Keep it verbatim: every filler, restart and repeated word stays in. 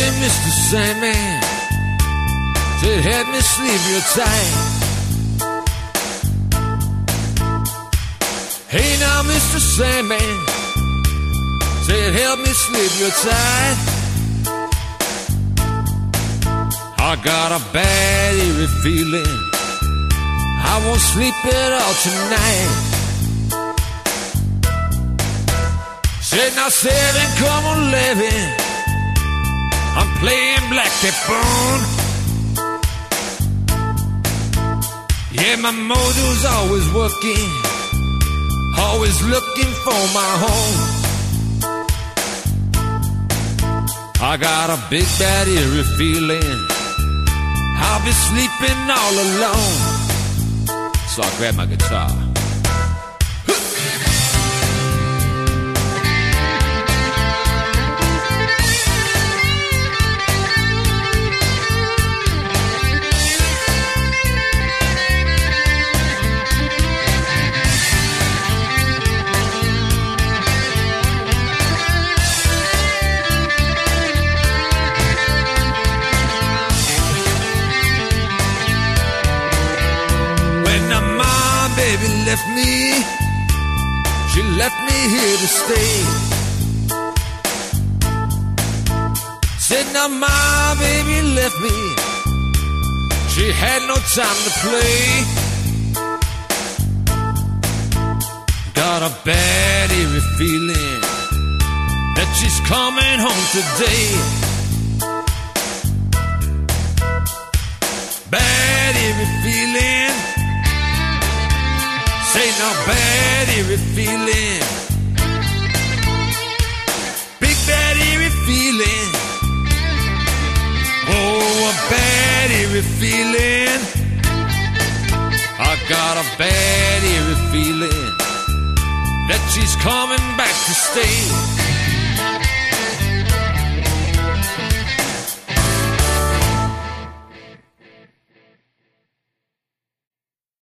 Hey, Mister Sandman, said help me sleep real tight. Hey now, Mister Sandman, said help me sleep real tight. I got a bad eerie feeling I won't sleep at all tonight. Said now seven, come on eleven, I'm playing Black Cat Bone. Yeah, my motor's always working, always looking for my home. I got a big bad eerie feeling I'll be sleeping all alone. So I grabbed my guitar. Left me, she left me here to stay. Said now my baby left me, she had no time to play. Got a bad eerie feeling that she's coming home today. Bad eerie feeling, say no bad eerie feeling, big bad eerie feeling, oh a bad eerie feeling. I got a bad eerie feeling that she's coming back to stay.